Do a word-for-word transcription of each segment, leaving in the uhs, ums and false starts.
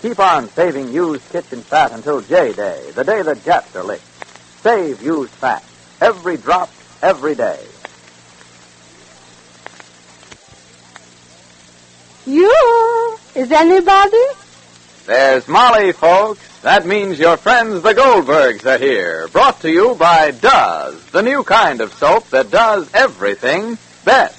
Keep on saving used kitchen fat until J Day, the day the jets are licked. Save used fat. Every drop, every day. You? Is anybody? There's Molly, folks. That means your friends the Goldbergs are here. Brought to you by Does, the new kind of soap that does everything best.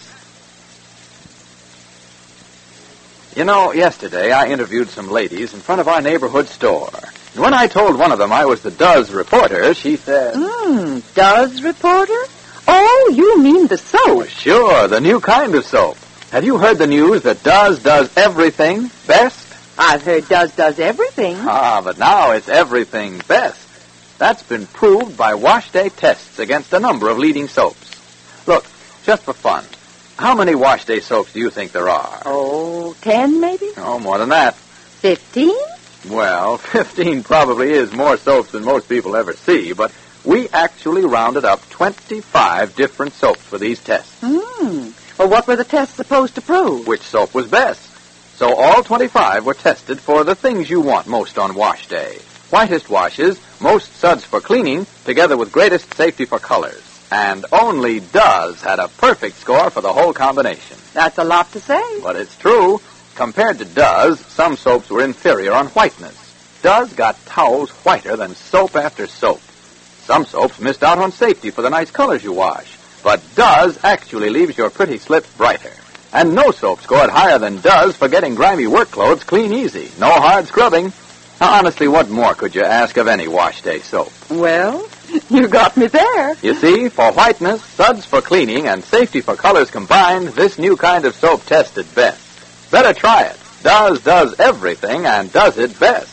You know, yesterday I interviewed some ladies in front of our neighborhood store. And when I told one of them I was the Does reporter, she said... Hmm, Does reporter? Oh, you mean the soap. Sure, the new kind of soap. Have you heard the news that Does does everything best? I've heard Does does everything. Ah, but now it's everything best. That's been proved by wash day tests against a number of leading soaps. Look, just for fun, how many wash day soaps do you think there are? Oh, ten maybe? Oh, more than that. Fifteen? Well, fifteen probably is more soaps than most people ever see, but we actually rounded up twenty-five different soaps for these tests. Hmm. Well, what were the tests supposed to prove? Which soap was best? So all twenty-five were tested for the things you want most on wash day. Whitest washes, most suds for cleaning, together with greatest safety for colors. And only Does had a perfect score for the whole combination. That's a lot to say. But it's true. Compared to Does, some soaps were inferior on whiteness. Does got towels whiter than soap after soap. Some soaps missed out on safety for the nice colors you wash. But Does actually leaves your pretty slips brighter. And no soap scored higher than Does for getting grimy work clothes clean easy. No hard scrubbing. Now, honestly, what more could you ask of any wash day soap? Well, you got me there. You see, for whiteness, suds for cleaning, and safety for colors combined, this new kind of soap tested best. Better try it. Does does everything and does it best.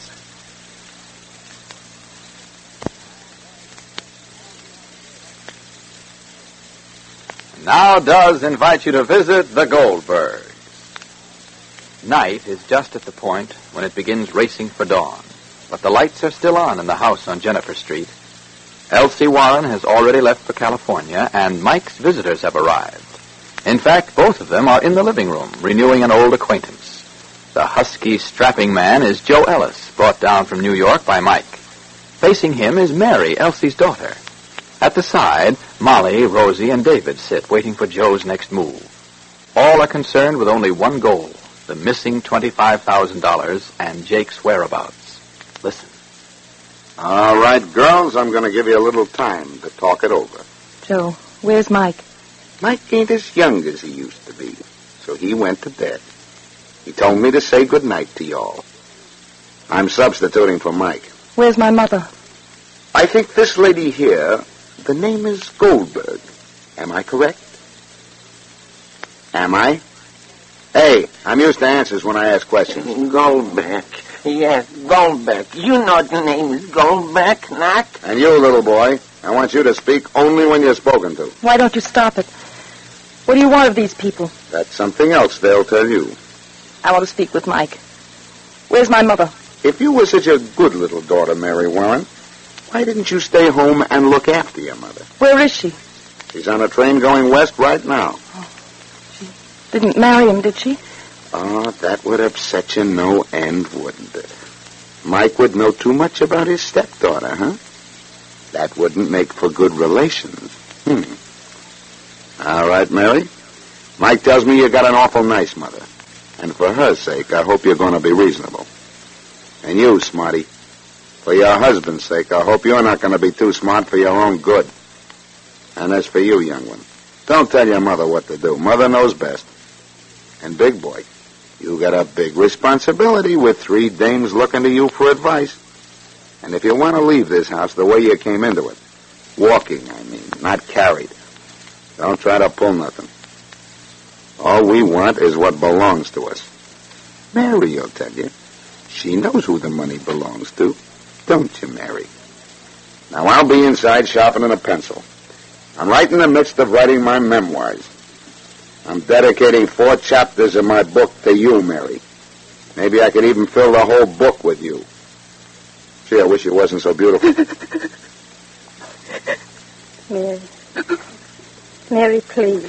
Now Does invite you to visit the Goldbergs. Night is just at the point when it begins racing for dawn, but the lights are still on in the house on Jennifer Street. Elsie Warren has already left for California, and Mike's visitors have arrived. In fact, both of them are in the living room, renewing an old acquaintance. The husky, strapping man is Joe Ellis, brought down from New York by Mike. Facing him is Mary, Elsie's daughter. At the side, Molly, Rosie, and David sit, waiting for Joe's next move. All are concerned with only one goal, the missing twenty-five thousand dollars and Jake's whereabouts. Listen. All right, girls, I'm going to give you a little time to talk it over. Joe, where's Mike? Mike ain't as young as he used to be, so he went to bed. He told me to say good night to y'all. I'm substituting for Mike. Where's my mother? I think this lady here, the name is Goldberg. Am I correct? Am I? Hey, I'm used to answers when I ask questions. Goldberg. Yes, Goldberg. You know the name is Goldberg, not? And you, little boy, I want you to speak only when you're spoken to. Why don't you stop it? What do you want of these people? That's something else they'll tell you. I want to speak with Mike. Where's my mother? If you were such a good little daughter, Mary Warren, why didn't you stay home and look after your mother? Where is she? She's on a train going west right now. Oh, she didn't marry him, did she? Oh, that would upset you no end, wouldn't it? Mike would know too much about his stepdaughter, huh? That wouldn't make for good relations. Hmm. All right, Mary. Mike tells me you got an awful nice mother. And for her sake, I hope you're going to be reasonable. And you, Smarty, for your husband's sake, I hope you're not going to be too smart for your own good. And as for you, young one, don't tell your mother what to do. Mother knows best. And big boy, you got a big responsibility with three dames looking to you for advice. And if you want to leave this house the way you came into it, walking, I mean, not carried, don't try to pull nothing. All we want is what belongs to us. Mary will tell you. She knows who the money belongs to. Don't you, Mary? Now, I'll be inside sharpening a pencil. I'm right in the midst of writing my memoirs. I'm dedicating four chapters of my book to you, Mary. Maybe I could even fill the whole book with you. Gee, I wish it wasn't so beautiful. Mary. Mary, please.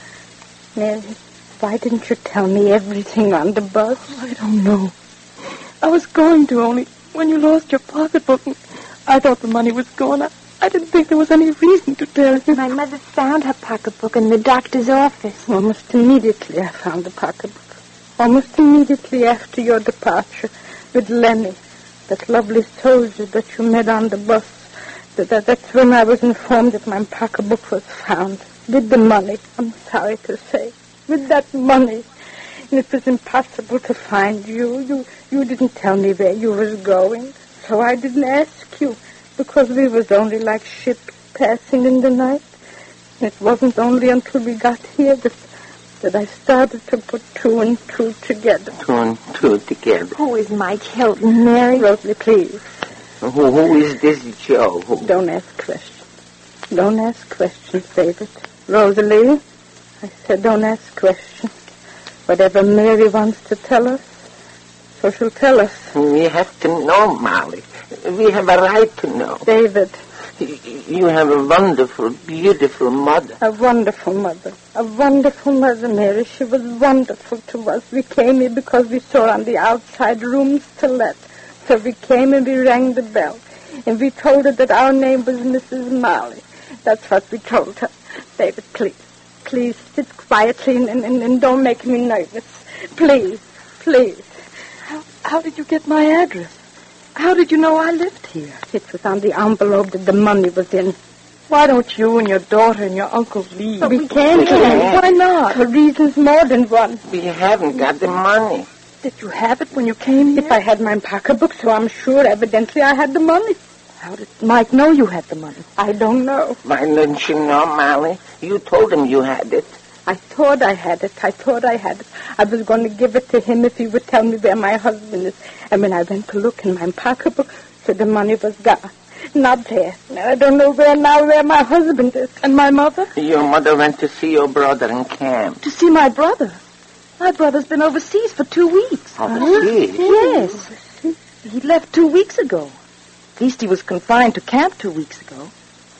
Mary, why didn't you tell me everything on the bus? I don't know. I was going to, only when you lost your pocketbook, I thought the money was gone. I, I didn't think there was any reason to tell you. My mother found her pocketbook in the doctor's office. Almost immediately I found the pocketbook. Almost immediately after your departure with Lenny, that lovely soldier that you met on the bus. That, that, that's when I was informed that my pocketbook was found. With the money, I'm sorry to say. With that money. And it was impossible to find you. You you didn't tell me where you was going. So I didn't ask you. Because we was only like ships passing in the night. And it wasn't only until we got here that, that I started to put two and two together. Two and two together. Who is Mike Hilton, Mary? Rosalie, please. Who, who is this Joe? Who? Don't ask questions. Don't ask questions, David. Rosalie, I said don't ask questions. Whatever Mary wants to tell us, so she'll tell us. We have to know, Molly. We have a right to know. David. You have a wonderful, beautiful mother. A wonderful mother. A wonderful mother, Mary. She was wonderful to us. We came here because we saw on the outside rooms to let. So we came and we rang the bell. And we told her that our name was Missus Molly. That's what we told her. David, please. Please sit quietly and, and, and don't make me nervous. Please. Please. How, how did you get my address? How did you know I lived here? It was on the envelope that the money was in. Why don't you and your daughter and your uncle leave? But we can't leave. Why not? For reasons more than one. We haven't got the money. Did you have it when you came here? If I had my pocketbook, so I'm sure evidently I had the money. How did Mike know you had the money? I don't know. Why don't you know, Molly? You told him you had it. I thought I had it. I thought I had it. I was going to give it to him if he would tell me where my husband is. And when I went to look in my pocketbook, so the money was gone. Not there. I don't know where now where my husband is. And my mother? Your mother went to see your brother in camp. To see my brother? My brother's been overseas for two weeks. Overseas? Yes. He left two weeks ago. At least he was confined to camp two weeks ago.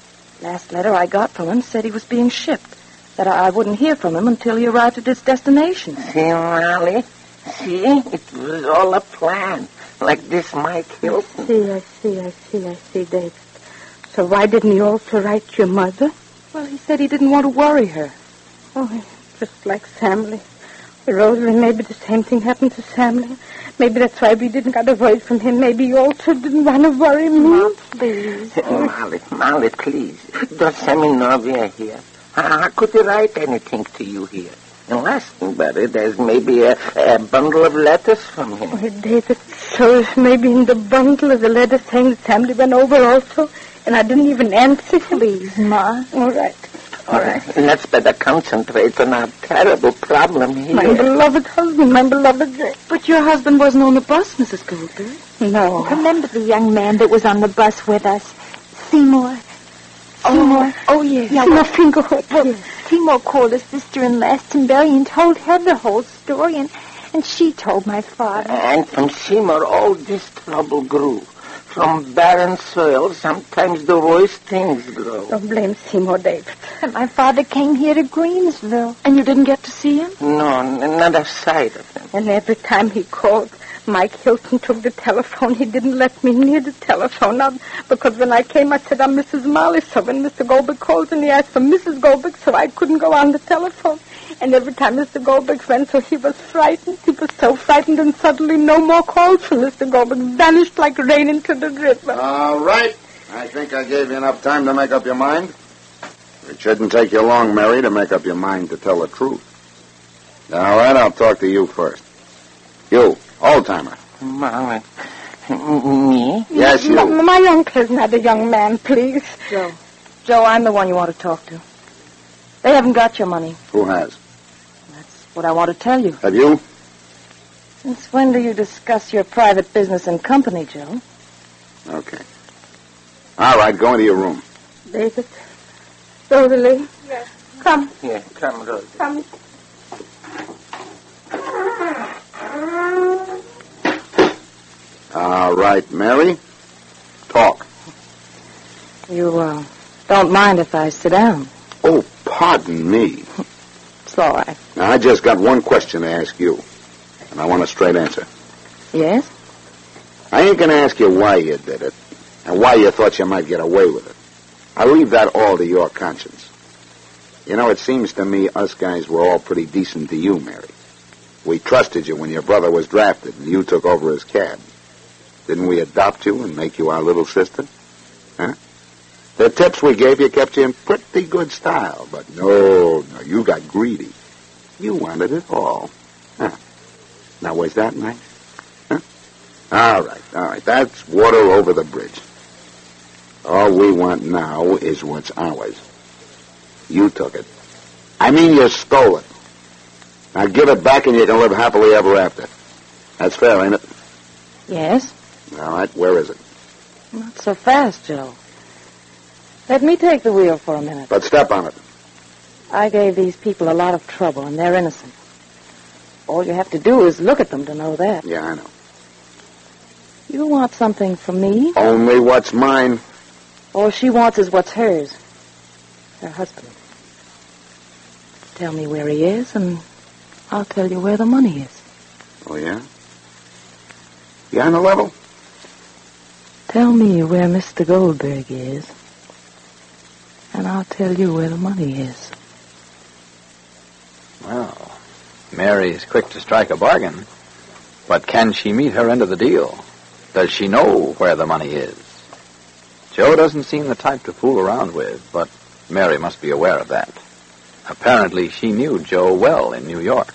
Last letter I got from him said he was being shipped. That I wouldn't hear from him until he arrived at his destination. See, Molly? See? It was all a plan. Like this Mike Hilton. I see, I see, I see, I see, David. So why didn't he also write to your mother? Well, he said he didn't want to worry her. Oh, just like Samly. Rosalie, maybe the same thing happened to Samly. Maybe that's why we didn't get a word from him. Maybe he also didn't want to worry me. Mom, please. Molly, Molly, please. Don't send me know we are here. How, how could he write anything to you here? Unless, Barry, there's maybe a, a bundle of letters from him. Oh, David, so maybe in the bundle of the letters saying that Samly went over also, and I didn't even answer him. Please, Ma. All right. All right. Let's better concentrate on our terrible problem here. My beloved husband, my beloved Jay. But your husband wasn't on the bus, Missus Goldberg. No. Remember the young man that was on the bus with us? Seymour. Seymour. Oh, oh yes. Yeah, Seymour well, Fingerhoof. well, Seymour called his sister in Glastonbury and told her the whole story, and, and she told my father. And from Seymour, all this trouble grew. From barren soil, sometimes the worst things grow. Don't blame Seymour, David. And my father came here to Greensville. And you didn't get to see him? No, n- not a sight of him. And every time he called, Mike Hilton took the telephone. He didn't let me near the telephone. Not because when I came, I said, I'm Missus Molly. So when Mister Goldberg called and he asked for Missus Goldberg, so I couldn't go on the telephone. And every time Mister Goldberg went, so he was frightened. He was so frightened, and suddenly no more calls from Mister Goldberg. Vanished like rain into the river. All right. I think I gave you enough time to make up your mind. It shouldn't take you long, Mary, to make up your mind to tell the truth. All right, I'll talk to you first. You, old-timer. Molly. Me? Yes, you. My, my uncle is not a young man, please. Joe. Joe, I'm the one you want to talk to. They haven't got your money. Who has? That's what I want to tell you. Have you? Since when do you discuss your private business in company, Joe? Okay. All right, go into your room. David. Rosalie. Yes. Come. Yeah, come, Rose. Come. All right, Mary. Talk. You, uh, don't mind if I sit down. Oh, pardon me. It's all right. Now, I just got one question to ask you, and I want a straight answer. Yes? I ain't going to ask you why you did it and why you thought you might get away with it. I leave that all to your conscience. You know, it seems to me us guys were all pretty decent to you, Mary. We trusted you when your brother was drafted and you took over his cab. Didn't we adopt you and make you our little sister? Huh? The tips we gave you kept you in pretty good style, but no, no, you got greedy. You wanted it all. Huh. Now, was that nice? Huh? All right, all right, that's water over the bridge. All we want now is what's ours. You took it. I mean, you stole it. Now give it back and you can live happily ever after. That's fair, ain't it? Yes. All right, where is it? Not so fast, Joe. Let me take the wheel for a minute. But step on it. I gave these people a lot of trouble, and they're innocent. All you have to do is look at them to know that. Yeah, I know. You want something from me? Only what's mine. All she wants is what's hers. Her husband. Tell me where he is, and I'll tell you where the money is. Oh, yeah? You on the level? Tell me where Mister Goldberg is, and I'll tell you where the money is. Well, Mary's quick to strike a bargain. But can she meet her end of the deal? Does she know where the money is? Joe doesn't seem the type to fool around with, but Mary must be aware of that. Apparently, she knew Joe well in New York.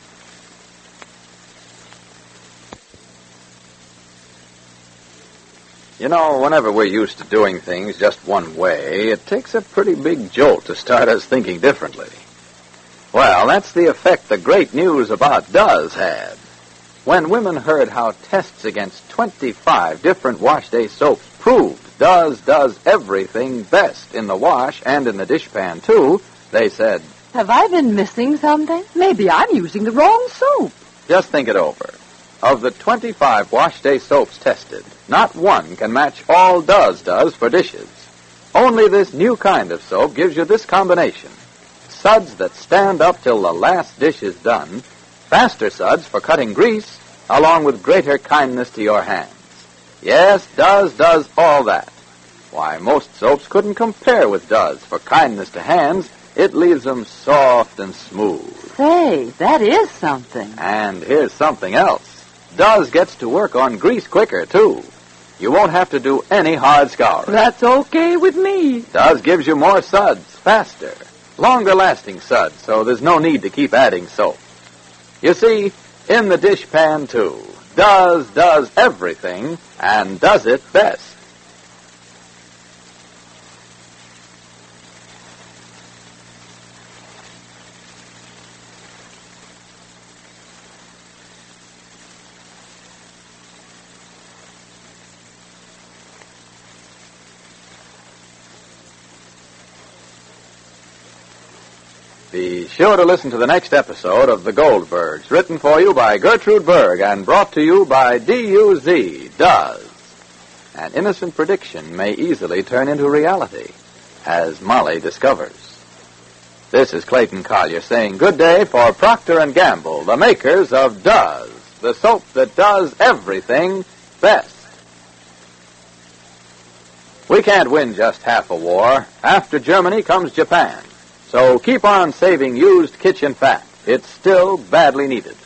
You know, whenever we're used to doing things just one way, it takes a pretty big jolt to start us thinking differently. Well, that's the effect the great news about Does had. When women heard how tests against twenty-five different wash day soaps proved Does does everything best in the wash and in the dishpan, too, they said, Have I been missing something? Maybe I'm using the wrong soap. just think it over. Of the twenty-five wash day soaps tested, not one can match all Does does for dishes. Only this new kind of soap gives you this combination. Suds that stand up till the last dish is done, faster suds for cutting grease, along with greater kindness to your hands. Yes, Does does all that. Why, most soaps couldn't compare with Does for kindness to hands. It leaves them soft and smooth. Say, that is something. And here's something else. Does gets to work on grease quicker, too. You won't have to do any hard scouring. That's okay with me. Does gives you more suds, faster, longer-lasting suds, so there's no need to keep adding soap. You see, in the dishpan, too, Does does everything and does it best. Be sure to listen to the next episode of The Goldbergs, written for you by Gertrude Berg and brought to you by D U Z, Does. An innocent prediction may easily turn into reality, as Molly discovers. This is Clayton Collier saying good day for Procter and Gamble, the makers of Does, the soap that does everything best. We can't win just half a war. After Germany comes Japan. So keep on saving used kitchen fat. It's still badly needed.